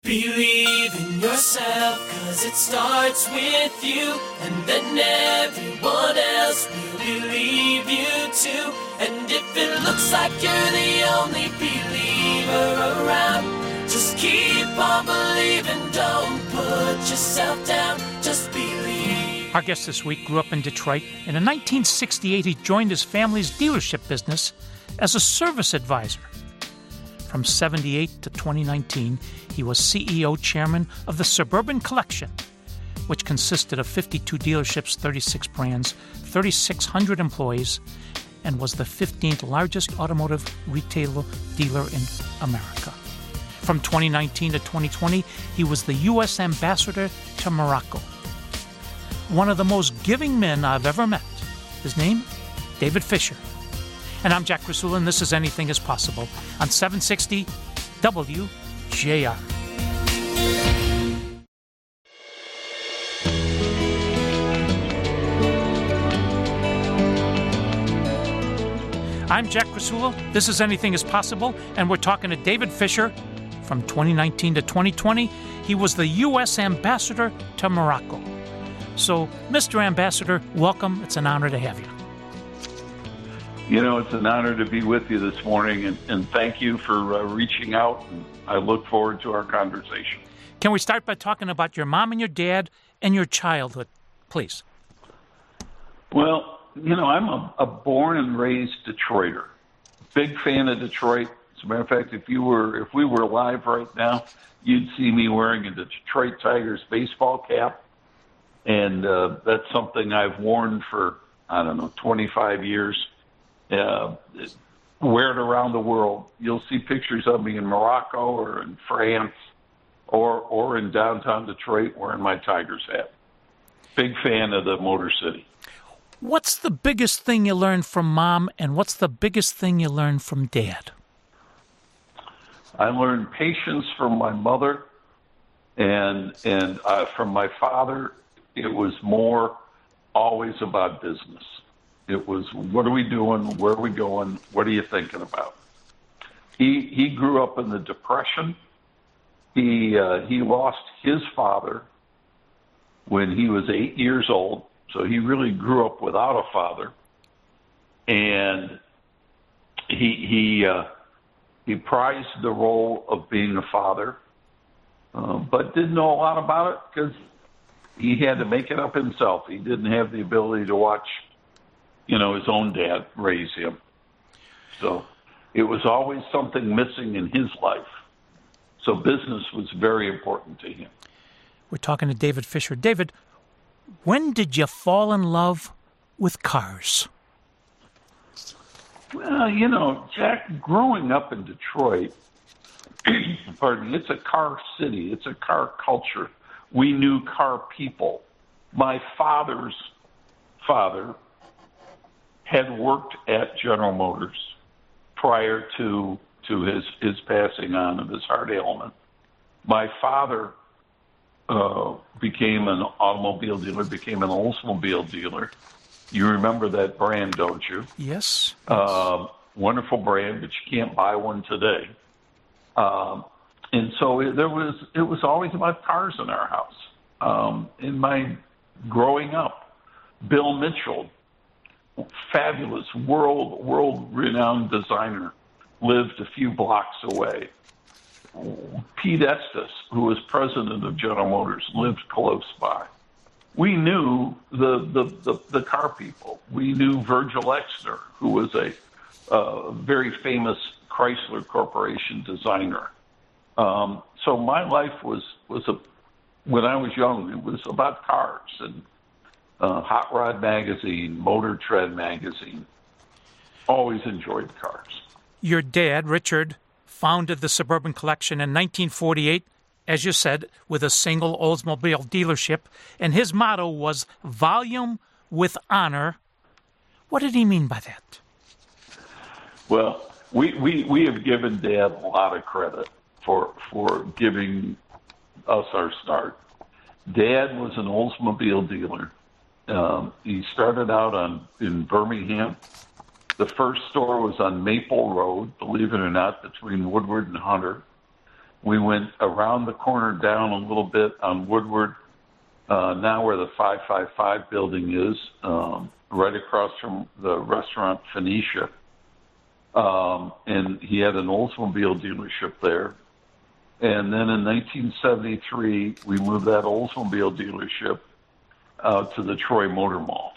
Believe in yourself, 'cause it starts with you, and then everyone else will believe you too. And if it looks like you're the only believer around, just keep on believing, don't put yourself down, just believe. Our guest this week grew up in Detroit, and in 1968 he joined his family's dealership business as a service advisor. From 78 to 2019, he was CEO chairman of the Suburban Collection, which consisted of 52 dealerships, 36 brands, 3,600 employees, and was the 15th largest automotive retail dealer in America. From 2019 to 2020, he was the U.S. ambassador to Morocco. One of the most giving men I've ever met. His name? David Fisher. And I'm Jack Krasula, and this is Anything is Possible on 760 WJR. I'm Jack Krasula. This is Anything is Possible, and we're talking to David Fisher. From 2019 to 2020, he was the U.S. ambassador to Morocco. So, Mr. Ambassador, welcome. It's an honor to have you. You know, it's an honor to be with you this morning, and thank you for reaching out, and I look forward to our conversation. Can we start by talking about your mom and your dad and your childhood, please? Well, you know, I'm a born and raised Detroiter. Big fan of Detroit. As a matter of fact, if we were live right now, you'd see me wearing a Detroit Tigers baseball cap, and that's something I've worn for, 25 years. Wear it around the world. You'll see pictures of me in Morocco or in France or in downtown Detroit wearing my Tigers hat. Big fan of the Motor City. What's the biggest thing you learned from Mom, and what's the biggest thing you learned from Dad? I learned patience from my mother, and from my father. It was more always about business. It was, what are we doing? Where are we going? What are you thinking about? He grew up in the Depression. He lost his father when he was 8 years old, so he really grew up without a father. And he prized the role of being a father, but didn't know a lot about it because he had to make it up himself. He didn't have the ability to watch his own dad raise him. So it was always something missing in his life. So business was very important to him. We're talking to David Fisher. David, when did you fall in love with cars? Well, Jack, growing up in Detroit, it's a car city. It's a car culture. We knew car people. My father's father had worked at General Motors prior to his passing on of his heart ailment. My father became an automobile dealer, became an Oldsmobile dealer. You remember that brand, don't you? Yes. Wonderful brand, but you can't buy one today. And so it was always about cars in our house. In my growing up, Bill Mitchell, fabulous world-renowned designer, lived a few blocks away. Pete Estes, who was president of General Motors, lived close by. We knew the car people. We knew Virgil Exner, who was a very famous Chrysler Corporation designer. So my life was when I was young, it was about cars and Hot Rod Magazine, Motor Trend Magazine. Always enjoyed cars. Your dad, Richard, founded the Suburban Collection in 1948, as you said, with a single Oldsmobile dealership, and his motto was volume with honor. What did he mean by that? Well, we have given Dad a lot of credit for giving us our start. Dad was an Oldsmobile dealer. He started out in Birmingham. The first store was on Maple Road, believe it or not, between Woodward and Hunter. We went around the corner down a little bit on Woodward, now where the 555 building is, right across from the restaurant Phoenicia. And he had an Oldsmobile dealership there. And then in 1973, we moved that Oldsmobile dealership out to the Troy Motor Mall.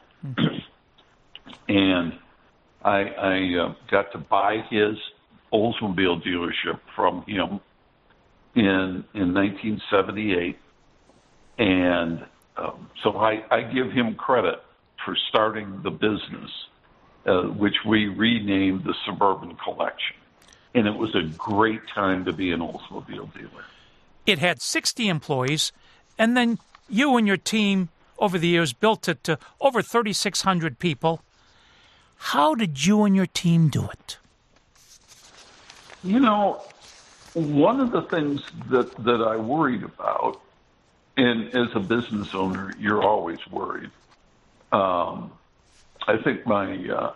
And I got to buy his Oldsmobile dealership from him in 1978. And so I give him credit for starting the business, which we renamed the Suburban Collection. And it was a great time to be an Oldsmobile dealer. It had 60 employees, and then you and your team over the years built it to over 3,600 people. How did you and your team do it? You know, one of the things that I worried about, and as a business owner, you're always worried. I think my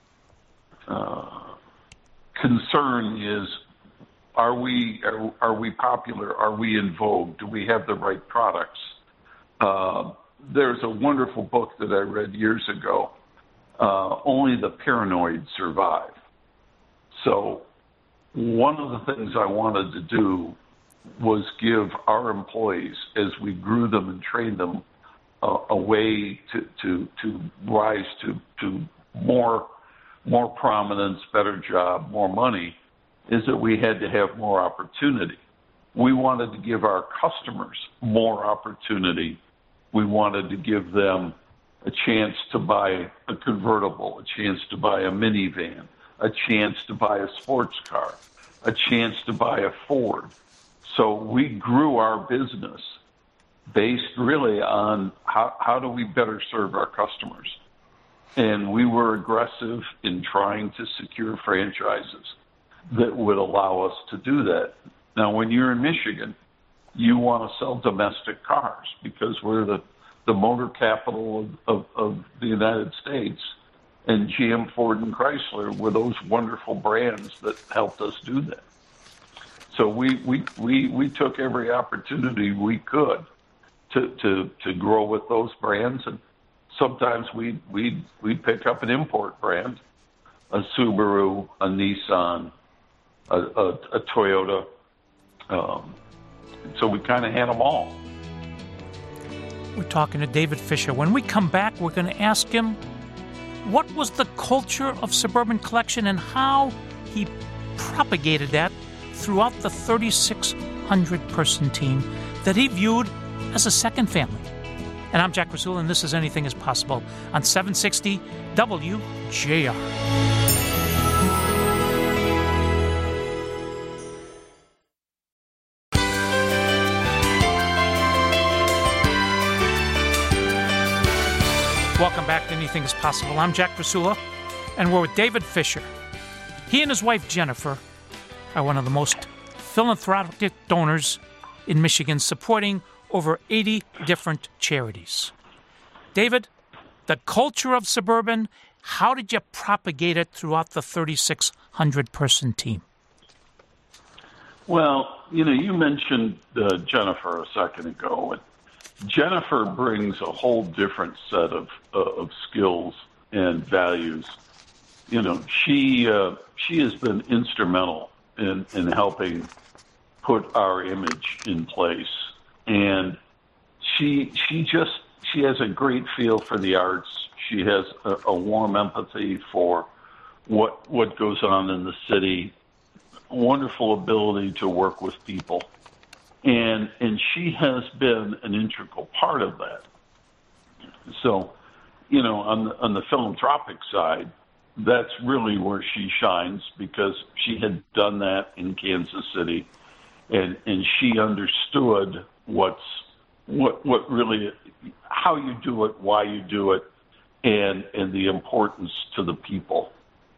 concern is, are we popular? Are we in vogue? Do we have the right products? There's a wonderful book that I read years ago, Only the Paranoid Survive. So one of the things I wanted to do was give our employees, as we grew them and trained them, a way to rise to more prominence, better job, more money, is that we had to have more opportunity. We wanted to give our customers more opportunity. We wanted to give them a chance to buy a convertible, a chance to buy a minivan, a chance to buy a sports car, a chance to buy a Ford. So we grew our business based really on how do we better serve our customers. And we were aggressive in trying to secure franchises that would allow us to do that. Now, when you're in Michigan, you want to sell domestic cars because we're the motor capital of the United States. And GM, Ford, and Chrysler were those wonderful brands that helped us do that. So we took every opportunity we could to grow with those brands, and sometimes we'd pick up an import brand, a Subaru, a Nissan, a Toyota. So we kind of had them all. We're talking to David Fisher. When we come back, we're going to ask him what was the culture of Suburban Collection and how he propagated that throughout the 3,600-person team that he viewed as a second family. And I'm Jack Rasula, and this is Anything is Possible on 760 WJR. Welcome back to Anything is Possible. I'm Jack Rasula, and we're with David Fisher. He and his wife, Jennifer, are one of the most philanthropic donors in Michigan, supporting over 80 different charities. David, the culture of Suburban, how did you propagate it throughout the 3,600-person team? Well, you mentioned Jennifer a second ago, and Jennifer brings a whole different set of skills and values. She has been instrumental in helping put our image in place, and she has a great feel for the arts. She has a warm empathy for what goes on in the city, wonderful ability to work with people. And she has been an integral part of that. So, on the philanthropic side, that's really where she shines, because she had done that in Kansas City, and she understood what really, how you do it, why you do it, and the importance to the people.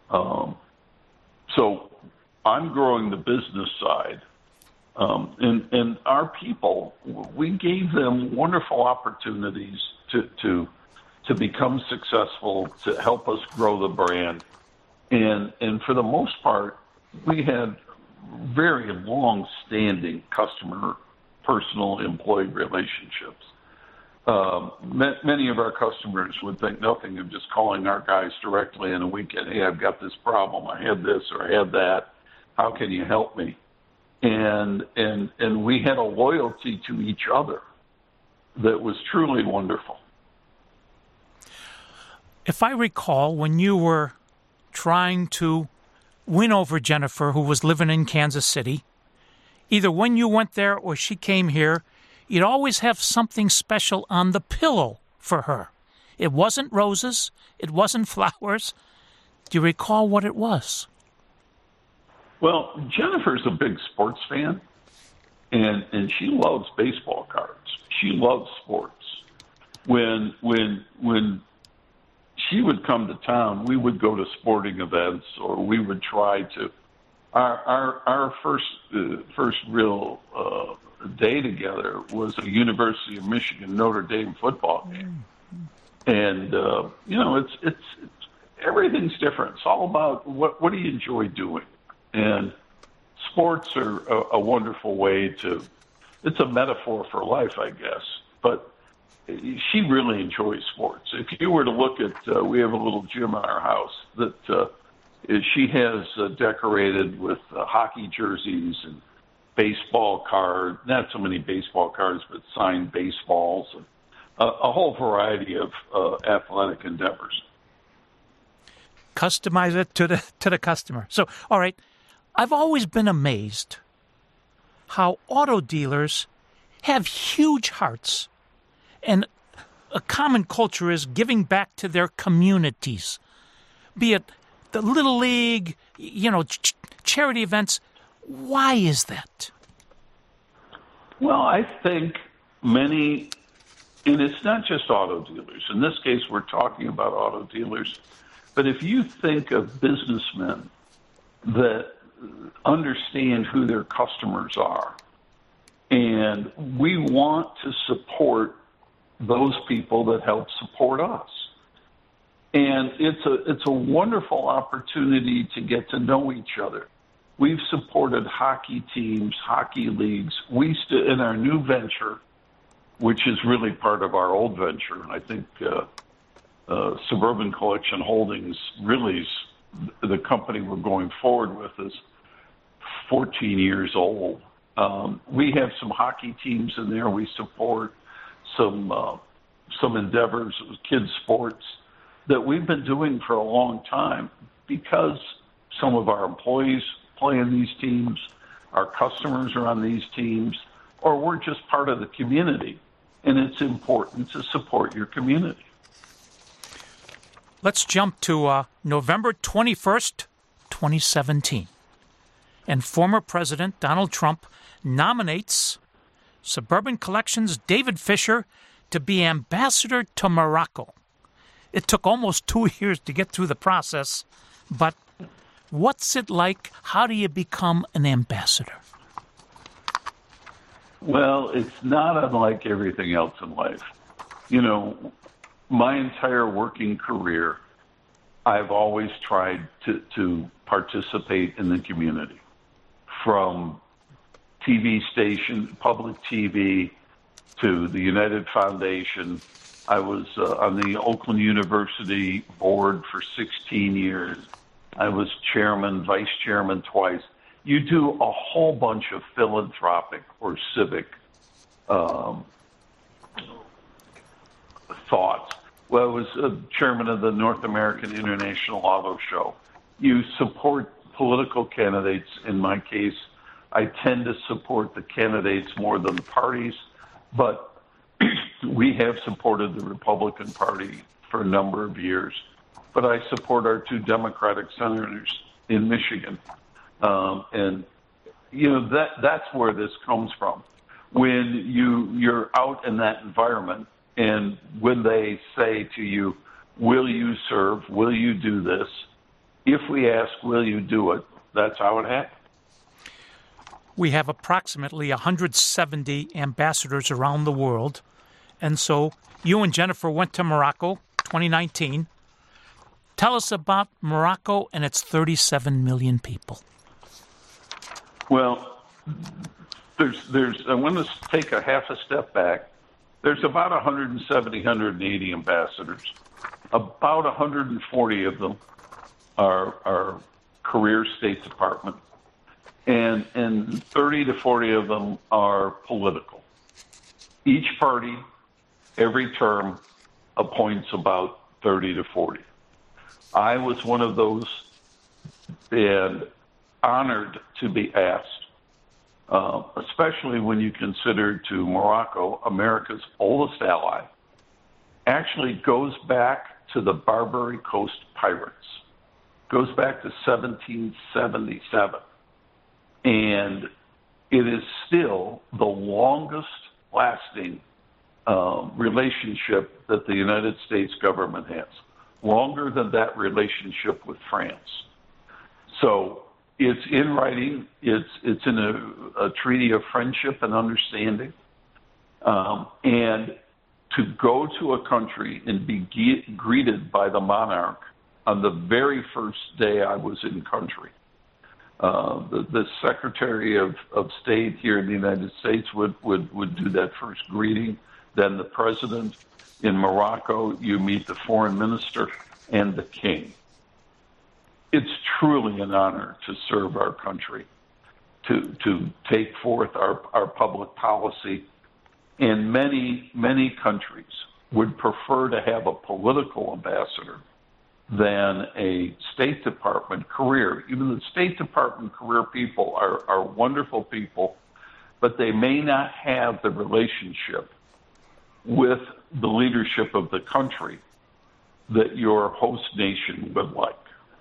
So I'm growing the business side. And our people, we gave them wonderful opportunities to become successful, to help us grow the brand. And for the most part, we had very long-standing customer, personal employee relationships. Many of our customers would think nothing of just calling our guys directly in a weekend. Hey, I've got this problem. I had this or I had that. How can you help me? And we had a loyalty to each other that was truly wonderful. If I recall, when you were trying to win over Jennifer, who was living in Kansas City, either when you went there or she came here, you'd always have something special on the pillow for her. It wasn't roses. It wasn't flowers. Do you recall what it was? Well, Jennifer's a big sports fan, and she loves baseball cards. She loves sports. When she would come to town, we would go to sporting events, or we would try to. Our first real day together was a University of Michigan Notre Dame football game, and it's everything's different. It's all about what do you enjoy doing, and sports are a wonderful way to. It's a metaphor for life, I guess, but she really enjoys sports. If you were to look at, we have a little gym in our house that she has decorated with hockey jerseys and baseball cards, not so many baseball cards, but signed baseballs, and a whole variety of athletic endeavors. Customize it to the customer. So, all right, I've always been amazed how auto dealers have huge hearts, and a common culture is giving back to their communities, be it the Little League, charity events. Why is that? Well, I think many, and it's not just auto dealers. In this case, we're talking about auto dealers. But if you think of businessmen that understand who their customers are, and we want to support those people that help support us. And it's a wonderful opportunity to get to know each other. We've supported hockey teams, hockey leagues. In our new venture, which is really part of our old venture, I think Suburban Collection Holdings really is the company we're going forward with is 14 years old. We have some hockey teams in there. We support some endeavors, kids sports that we've been doing for a long time because some of our employees play in these teams, our customers are on these teams, or we're just part of the community. And it's important to support your community. Let's jump to November 21st, 2017. And former President Donald Trump nominates Suburban Collections' David Fisher to be ambassador to Morocco. It took almost 2 years to get through the process, but what's it like? How do you become an ambassador? Well, it's not unlike everything else in life. My entire working career, I've always tried to participate in the community. From TV station, public TV, to the United Foundation. I was on the Oakland University board for 16 years. I was chairman, vice chairman twice. You do a whole bunch of philanthropic or civic thoughts. Well, I was chairman of the North American International Auto Show. You support political candidates. In my case, I tend to support the candidates more than the parties, but we have supported the Republican Party for a number of years. But I support our two Democratic senators in Michigan. And, that's where this comes from. When you're out in that environment, and when they say to you, will you serve, will you do this? If we ask, will you do it? That's how it happens. We have approximately 170 ambassadors around the world. And so you and Jennifer went to Morocco 2019. Tell us about Morocco and its 37 million people. Well, I want to take a half a step back. There's about 170, 180 ambassadors. About 140 of them are career State Department, and 30 to 40 of them are political. Each party, every term, appoints about 30 to 40. I was one of those, and honored to be asked, especially when you consider to Morocco, America's oldest ally, actually goes back to the Barbary Coast pirates, goes back to 1777. And it is still the longest lasting relationship that the United States government has, longer than that relationship with France. So it's in writing. It's in a treaty of friendship and understanding. And to go to a country and be greeted by the monarch on the very first day I was in country. The Secretary of State here in the United States would do that first greeting. Then the president. In Morocco, you meet the foreign minister and the king. It's truly an honor to serve our country, to take forth our public policy. And many countries would prefer to have a political ambassador than a State Department career. Even the State Department career people are wonderful people, but they may not have the relationship with the leadership of the country that your host nation would like.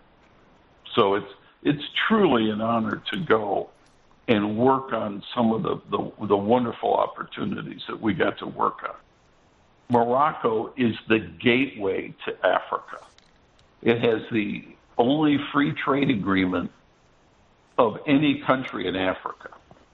So it's truly an honor to go and work on some of the wonderful opportunities that we got to work on. Morocco is the gateway to Africa. It has the only free trade agreement of any country in Africa.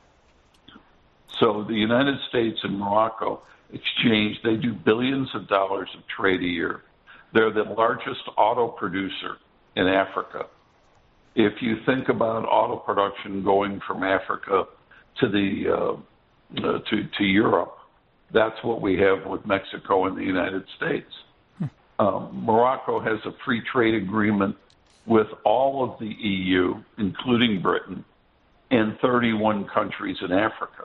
So the United States and Morocco exchange, they do billions of dollars of trade a year. They're the largest auto producer in Africa. If you think about auto production going from Africa to to Europe, that's what we have with Mexico and the United States. Morocco has a free trade agreement with all of the EU, including Britain, and 31 countries in Africa.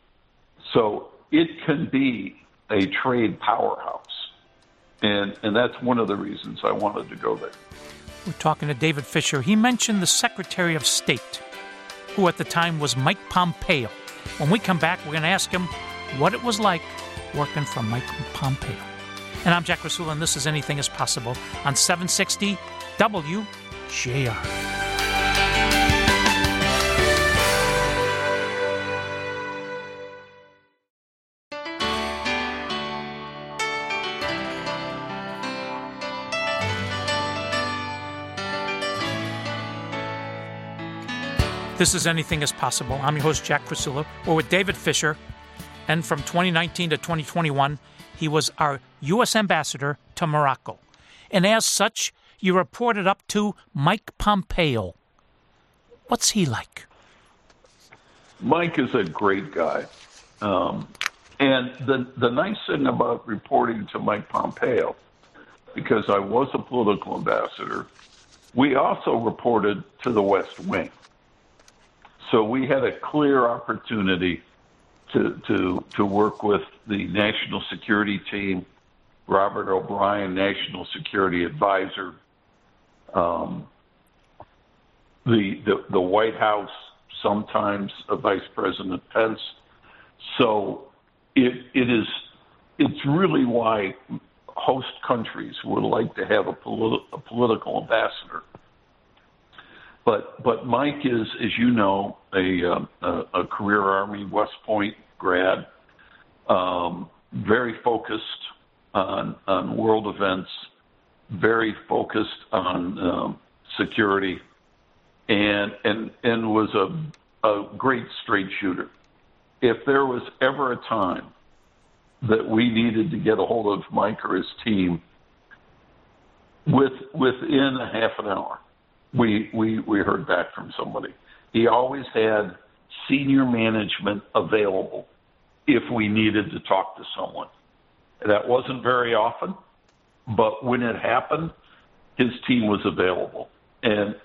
So it can be a trade powerhouse. And that's one of the reasons I wanted to go there. We're talking to David Fisher. He mentioned the Secretary of State, who at the time was Mike Pompeo. When we come back, we're going to ask him what it was like working for Mike Pompeo. And I'm Jack Rasula, and this is Anything is Possible on 760 WJR. This is Anything is Possible. I'm your host, Jack Rasula. We're with David Fisher. And from 2019 to 2021, he was our U.S. ambassador to Morocco. And as such, you reported up to Mike Pompeo. What's he like? Mike is a great guy. And the nice thing about reporting to Mike Pompeo, because I was a political ambassador, we also reported to the West Wing. So we had a clear opportunity to work with the National Security Team, Robert O'Brien, National Security Advisor, the White House, sometimes Vice President Pence. So it's really why host countries would like to have a political ambassador. But Mike is, as you know, a career Army West Point grad, very focused on world events, very focused on security, and was a great straight shooter. If there was ever a time that we needed to get a hold of Mike or his team, within a half an hour, we heard back from somebody. He always had senior management available if we needed to talk to someone. That wasn't very often, but when it happened, his team was available. And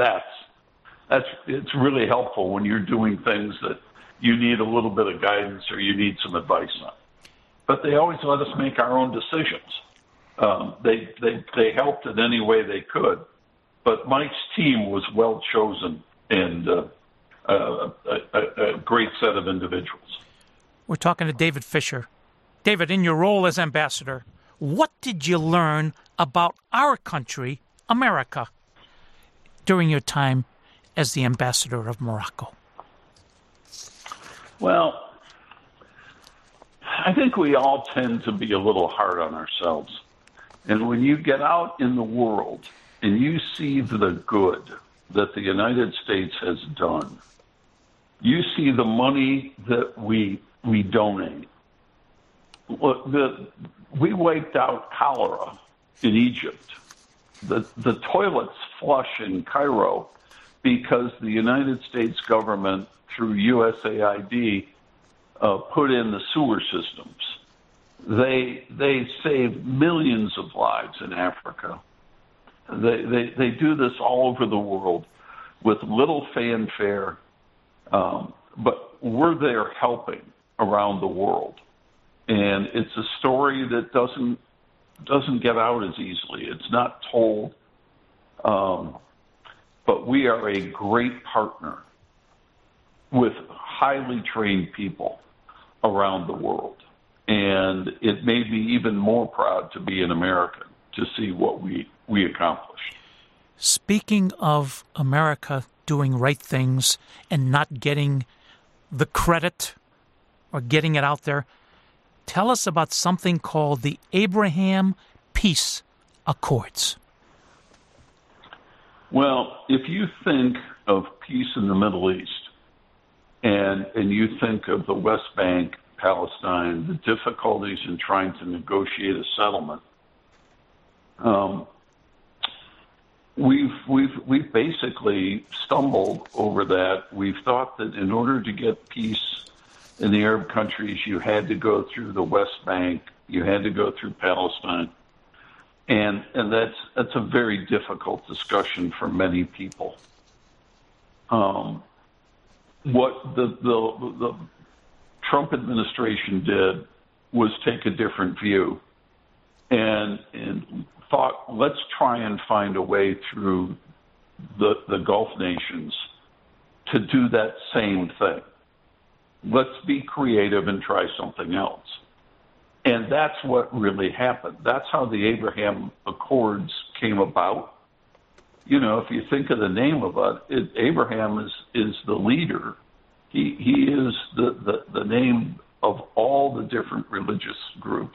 it's really helpful when you're doing things that you need a little bit of guidance or you need some advice on. But they always let us make our own decisions. They helped in any way they could, but Mike's team was well chosen and a great set of individuals. We're talking to David Fisher. David, in your role as ambassador, what did you learn about our country, America, during your time as the ambassador of Morocco? Well, I think we all tend to be a little hard on ourselves. And when you get out in the world and you see the good that the United States has done, you see the money that we donate. Look, we wiped out cholera in Egypt. The toilets flush in Cairo because the United States government, through USAID, put in the sewer systems. They save millions of lives in Africa. They do this all over the world with little fanfare, but we're there helping around the world. And it's a story that doesn't get out as easily. It's not told, but we are a great partner with highly trained people around the world. And it made me even more proud to be an American, to see what we accomplished. Speaking of America doing right things and not getting the credit or getting it out there, tell us about something called the Abraham Peace Accords. Well, if you think of peace in the Middle East and you think of the West Bank, Palestine, the difficulties in trying to negotiate a settlement, we've basically stumbled over that. We've thought that in order to get peace in the Arab countries, you had to go through the West Bank, you had to go through Palestine, and that's a very difficult discussion for many people. What the Trump administration did was take a different view and thought, let's try and find a way through the Gulf nations to do that same thing. Let's be creative and try something else. And that's what really happened. That's how the Abraham Accords came about. You know, if you think of the name of it, Abraham is the leader. He is the name of all the different religious groups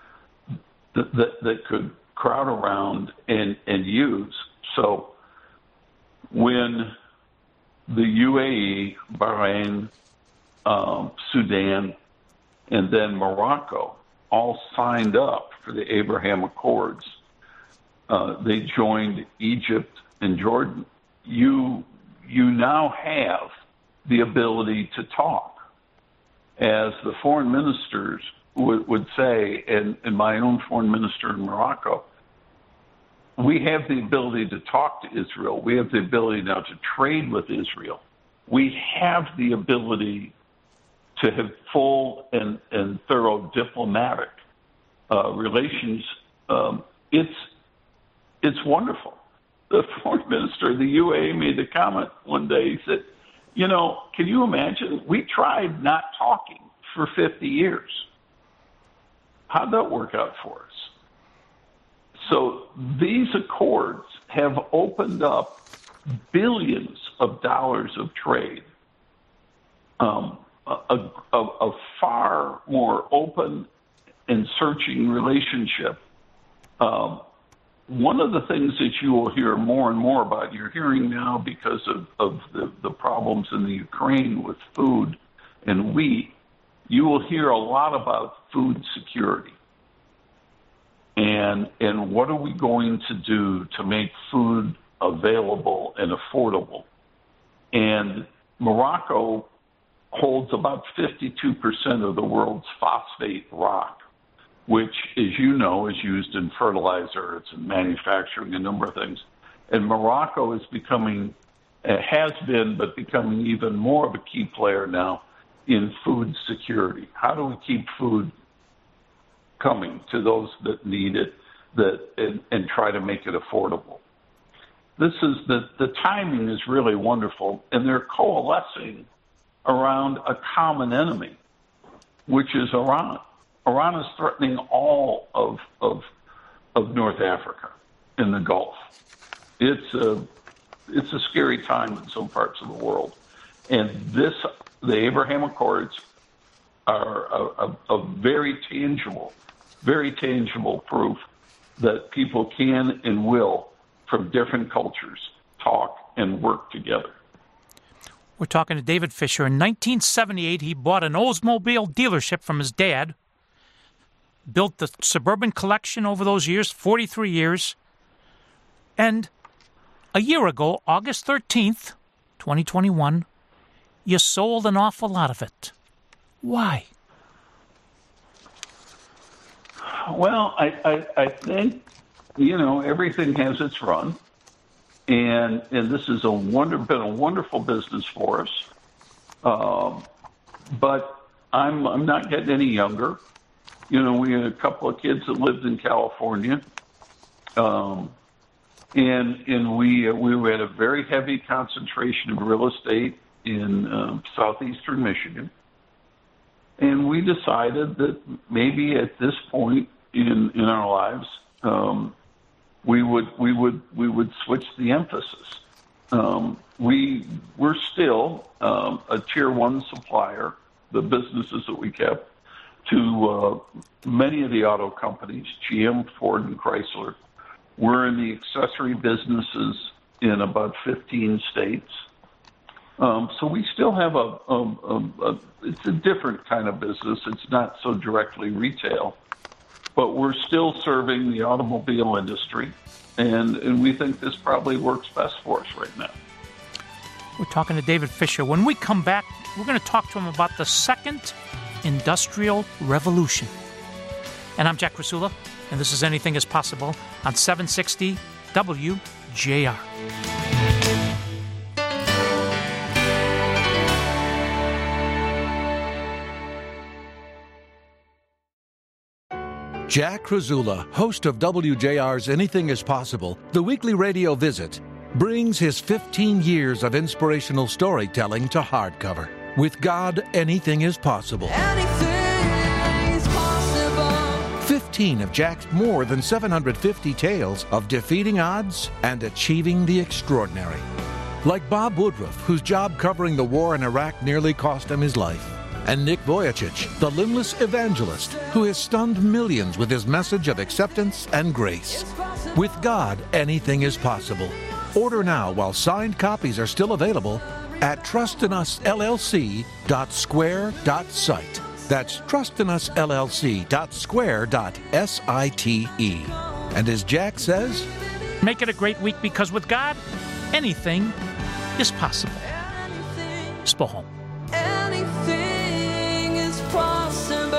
that could crowd around and use. So when the UAE, Bahrain, Sudan, and then Morocco all signed up for the Abraham Accords, they joined Egypt and Jordan. You now have the ability to talk. As the foreign ministers would say, and my own foreign minister in Morocco, we have the ability to talk to Israel. We have the ability now to trade with Israel. We have the ability to have full and thorough diplomatic relations. It's wonderful. The foreign minister of the UAE made the comment one day. He said, you know, can you imagine? We tried not talking for 50 years. How'd that work out for us? So these accords have opened up billions of dollars of trade, a far more open and searching relationship. One of the things that you will hear more and more about, you're hearing now because of the problems in the Ukraine with food and wheat, you will hear a lot about food security. And what are we going to do to make food available and affordable? And Morocco holds about 52% of the world's phosphate rock, which, as you know, is used in fertilizer, it's in manufacturing, a number of things. And Morocco is becoming, has been, but becoming even more of a key player now in food security. How do we keep food coming to those that need it and try to make it affordable? This is the timing is really wonderful, and they're coalescing around a common enemy, which is Iran. Iran is threatening all of North Africa in the Gulf. It's a scary time in some parts of the world, and the Abraham Accords are a very tangible proof that people can and will, from different cultures, talk and work together. We're talking to David Fisher. In 1978, he bought an Oldsmobile dealership from his dad, built the Suburban Collection over those years, 43 years, and a year ago, August 13th, 2021, you sold an awful lot of it. Why? Well, I think, everything has its run. And this has been a wonderful business for us. But I'm not getting any younger. We had a couple of kids that lived in California. And we had a very heavy concentration of real estate in southeastern Michigan. And we decided that maybe at this point in our lives, we would switch the emphasis. We're still a tier one supplier, the businesses that we kept, to many of the auto companies, GM, Ford, and Chrysler. We're in the accessory businesses in about 15 states. So we still have it's a different kind of business. It's not so directly retail, but we're still serving the automobile industry, and we think this probably works best for us right now. We're talking to David Fisher. When we come back, we're going to talk to him about the second industrial revolution. And I'm Jack Rasula, and this is Anything is Possible on 760 WJR. Jack Krasula, host of WJR's Anything is Possible, the weekly radio visit, brings his 15 years of inspirational storytelling to hardcover. With God, anything is possible. Anything is possible. 15 of Jack's more than 750 tales of defeating odds and achieving the extraordinary. Like Bob Woodruff, whose job covering the war in Iraq nearly cost him his life. And Nick Vujicic, the limbless evangelist who has stunned millions with his message of acceptance and grace. With God, anything is possible. Order now while signed copies are still available at trustinusllc.square.site. That's trustinusllc.square.site. And as Jack says, make it a great week, because with God, anything is possible. Spoholm. Anything is possible.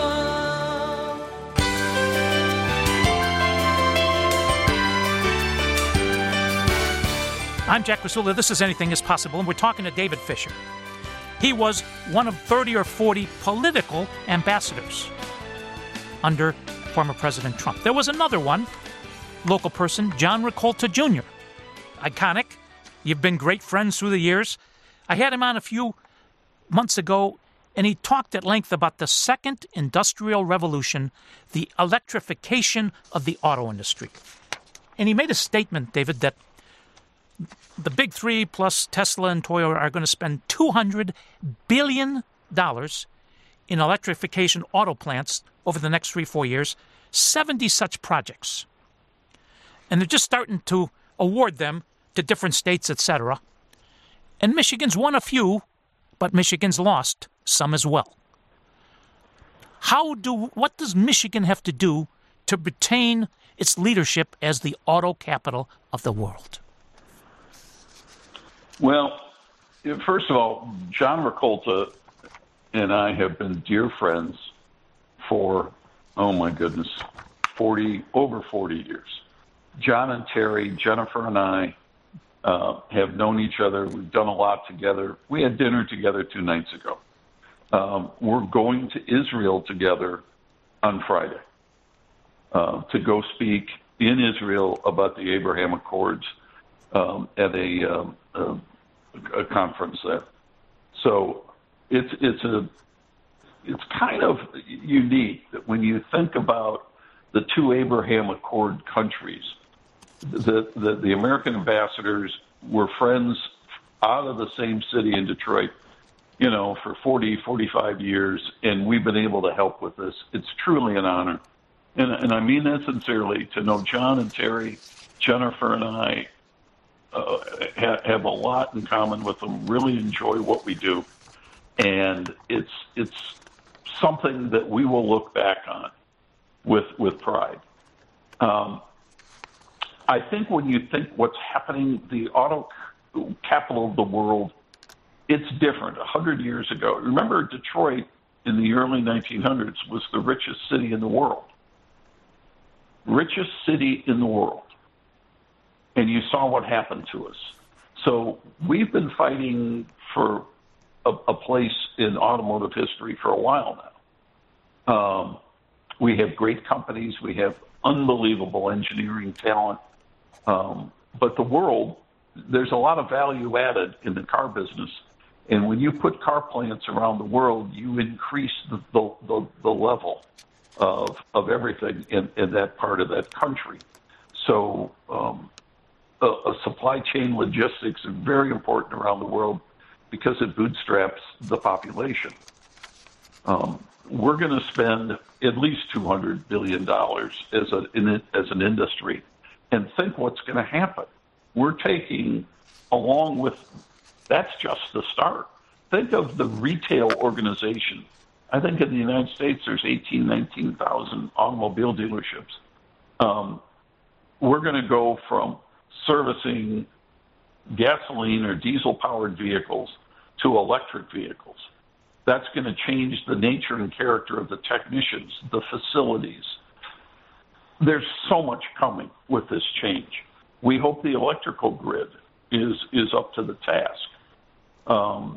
I'm Jack Rasula. This is Anything is Possible, and we're talking to David Fisher. He was one of 30 or 40 political ambassadors under former President Trump. There was another one, local person, John Ricolta Jr. Iconic. You've been great friends through the years. I had him on a few months ago, and he talked at length about the second industrial revolution, the electrification of the auto industry. And he made a statement, David, that the big three plus Tesla and Toyota are going to spend $200 billion in electrification auto plants over the next 3-4 years, 70 such projects. And they're just starting to award them to different states, etc. And Michigan's won a few, but Michigan's lost some as well. What does Michigan have to do to retain its leadership as the auto capital of the world? Well, first of all, John Ricolta and I have been dear friends for, oh my goodness, over 40 years. John and Terry, Jennifer and I have known each other. We've done a lot together. We had dinner together 2 nights ago. We're going to Israel together on Friday to go speak in Israel about the Abraham Accords at a conference there. So it's kind of unique that when you think about the 2 Abraham Accord countries, the American ambassadors were friends out of the same city in Detroit, for 40, 45 years, and we've been able to help with this. It's truly an honor. And I mean that sincerely, to know John and Terry, Jennifer and I have a lot in common with them, really enjoy what we do. And it's something that we will look back on with pride. I think when you think what's happening, the auto capital of the world, it's different. 100 years ago, remember Detroit in the early 1900s was the richest city in the world. Richest city in the world. And you saw what happened to us. So we've been fighting for a place in automotive history for a while now. We have great companies. We have unbelievable engineering talent. But the world, there's a lot of value added in the car business. And when you put car plants around the world, you increase the level of everything in that part of that country. So a supply chain logistics are very important around the world because it bootstraps the population. We're going to spend at least $200 billion as an industry, and think what's going to happen. We're taking, along with, that's just the start. Think of the retail organization. I think in the United States there's 19,000 automobile dealerships. We're going to go from servicing gasoline or diesel-powered vehicles to electric vehicles. That's going to change the nature and character of the technicians, the facilities. There's so much coming with this change. We hope the electrical grid is up to the task.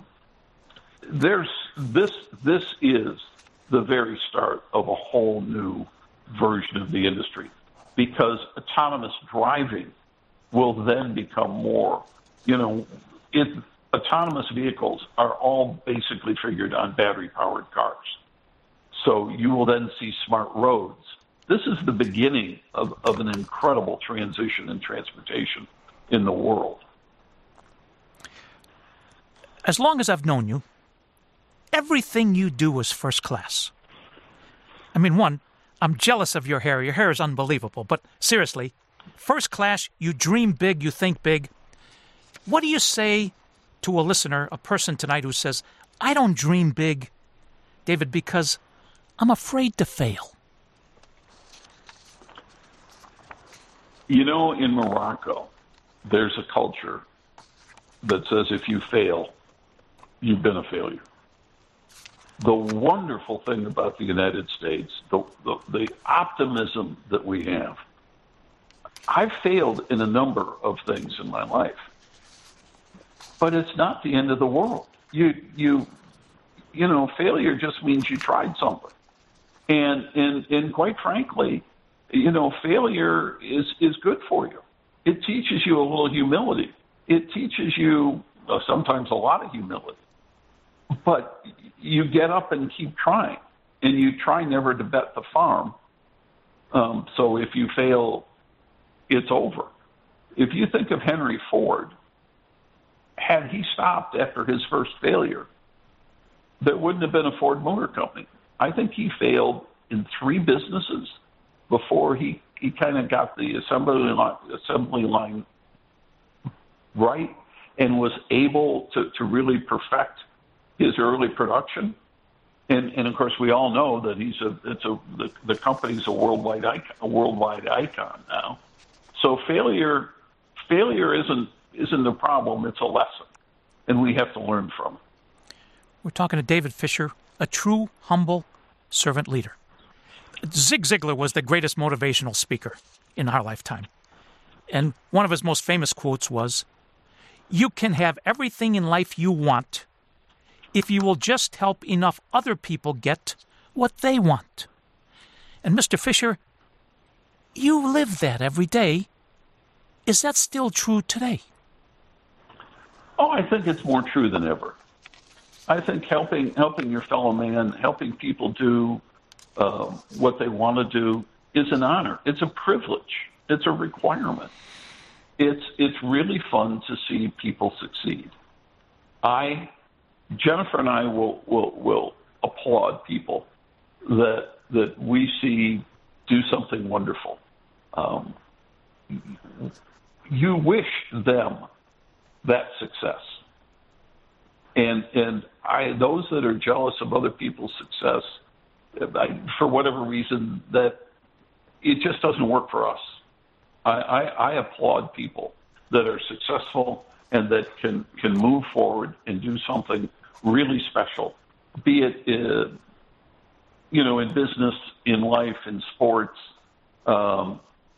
This is the very start of a whole new version of the industry, because autonomous driving will then become more, autonomous vehicles are all basically figured on battery-powered cars. So you will then see smart roads. This is the beginning of an incredible transition in transportation in the world. As long as I've known you, everything you do is first class. I mean, one, I'm jealous of your hair. Your hair is unbelievable. But seriously, first class, you dream big, you think big. What do you say to a listener, a person tonight who says, I don't dream big, David, because I'm afraid to fail? In Morocco, there's a culture that says if you fail, you've been a failure. The wonderful thing about the United States, the optimism that we have, I've failed in a number of things in my life, but it's not the end of the world. Failure just means you tried something. And quite frankly, failure is good for you. It teaches you a little humility. It teaches you sometimes a lot of humility. But you get up and keep trying, and you try never to bet the farm. So if you fail, it's over. If you think of Henry Ford, had he stopped after his first failure, there wouldn't have been a Ford Motor Company. I think he failed in 3 businesses before he kind of got the assembly line right and was able to really perfect his early production. And of course, we all know that the company's a worldwide icon now. So failure isn't the problem; it's a lesson, and we have to learn from it. We're talking to David Fisher, a true, humble servant leader. Zig Ziglar was the greatest motivational speaker in our lifetime. And one of his most famous quotes was, "You can have everything in life you want if you will just help enough other people get what they want." And Mr. Fisher, you live that every day. Is that still true today? Oh, I think it's more true than ever. I think helping your fellow man, helping people do what they want to do is an honor. It's a privilege. It's a requirement. It's really fun to see people succeed. Jennifer and I will applaud people that we see do something wonderful. You wish them that success. And those that are jealous of other people's success, for whatever reason, that it just doesn't work for us. I applaud people that are successful and that can move forward and do something really special, be it in business, in life, in sports. And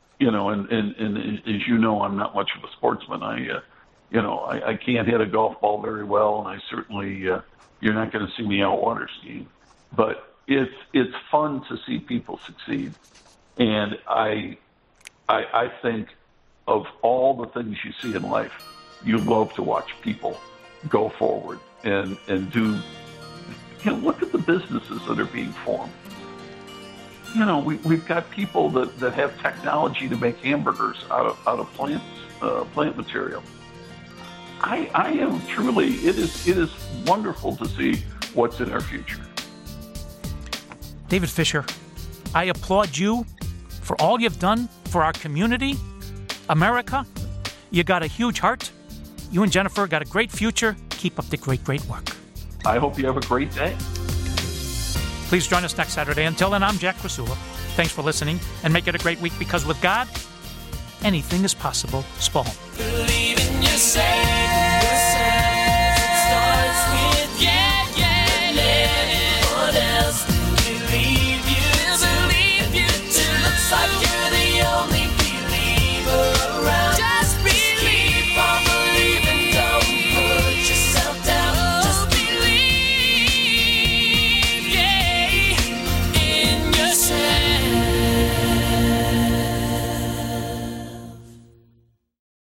as you know, I'm not much of a sportsman. I can't hit a golf ball very well, and I certainly you're not going to see me out water skiing. But it's fun to see people succeed, and I think of all the things you see in life, you love to watch people go forward and do. Look at the businesses that are being formed. We've got people that have technology to make hamburgers out of plant material. I am truly. It is wonderful to see what's in our future. David Fisher, I applaud you for all you've done for our community, America. You got a huge heart. You and Jennifer got a great future. Keep up the great work. I hope you have a great day. Please join us next Saturday. Until then, I'm Jack Krasula. Thanks for listening, and make it a great week, because with God, anything is possible. Spall. Believe in yourself.